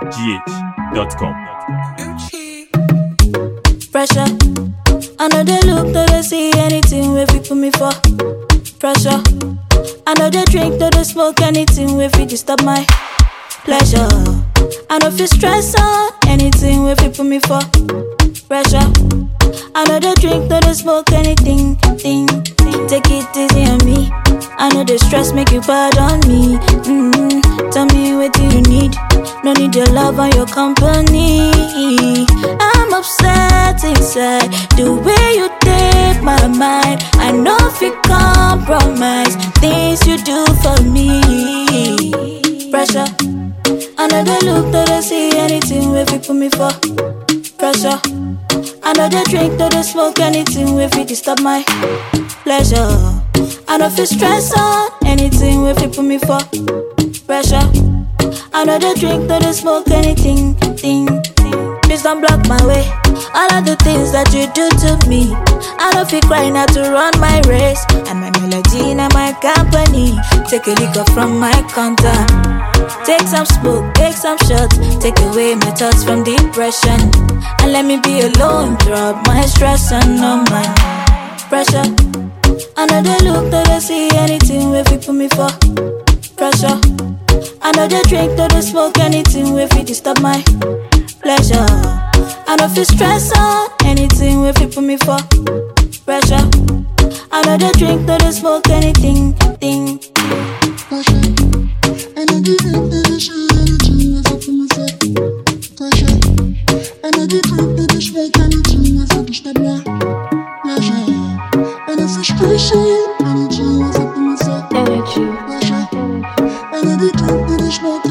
gh.com. Pressure. I know they look, though they see anything where we put me for. Pressure. I know they drink, though they smoke anything where we disturb my pleasure. I know if you stress on anything where we put me for. Pressure. I know they drink, though they smoke anything, take it easy on me. I know the stress make you bad on me. Tell me what do you need? No need your love or your company. I'm upset inside the way you take my mind. I know if you compromise things you do for me. Pressure. I know they look, though they see anything where you put me for. Pressure. I know they drink, though they smoke anything where you disturb my pleasure. I know if you stress on anything where you put me for. Pressure. I know they drink, though they smoke anything, Please don't block my way. All of the things that you do to me. I don't feel crying now to run my race. And my melody and my company. Take a liquor from my counter. Take some smoke, take some shots. Take away my thoughts from depression. And let me be alone. Drop my stress and no my pressure. I know they look, though they see anything where you put me for. Pressure. I know they drink, though they smoke anything where you disturb my pleasure. I know if you stress on anything where you put me for. Pressure. I know they drink, though they smoke anything, Pressure. I know they drink, though they shoot anything where you put me for. Pressure. I know they drink, though they smoke anything where you disturb my pleasure. And if you stress on anything where you put me for. Pressure. I know they drink, though they smoke